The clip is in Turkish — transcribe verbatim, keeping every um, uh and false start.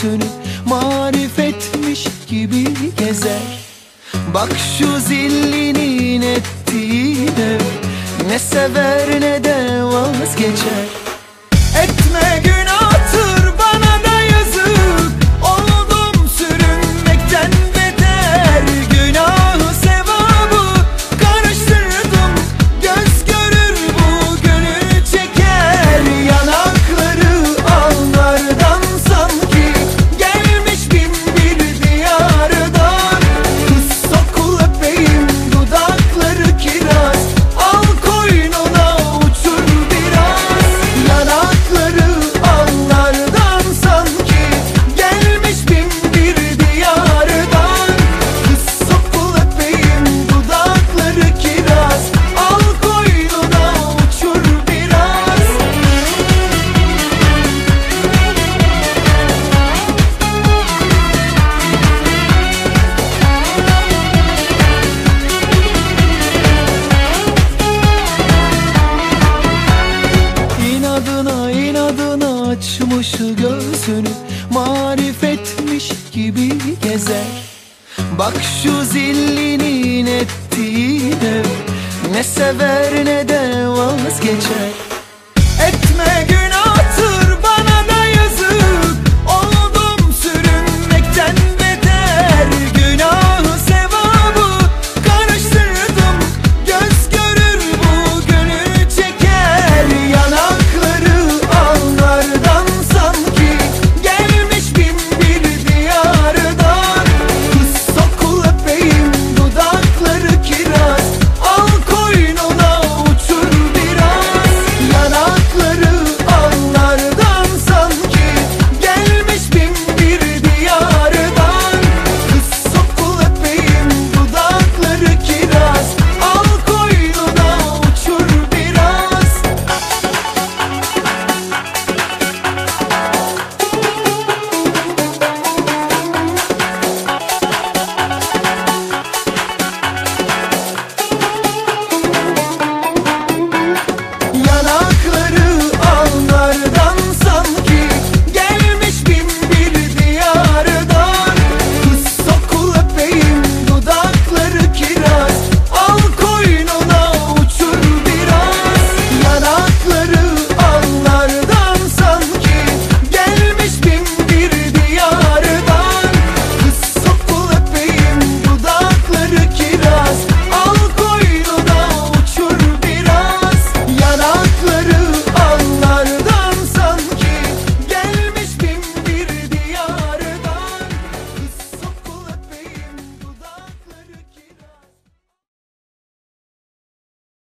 göğsünü marifetmiş gibi gezer. Bak şu zillinin ettiğine, ne sever ne de vazgeçer. Etme günahtır bana da yazık, oldum sürünmekten beter. Günahı sevabı karıştırdım, göz görür bu gönül çeker. Yanakları allardan sanki gelmiş bin bir diyardan. Kız sokul öpeyim dudakları kiraz, al koynuna uçur biraz. Yanakları allardan sanki gelmiş bin bir diyardan. Kız sokul öpeyim dudakları kiraz, al koynuna uçur biraz. İnadına inadına açmış göğsünü marifetmiş gibi gezer. Bak şu zillinin ettiğine, ne sever ne de vazgeçer.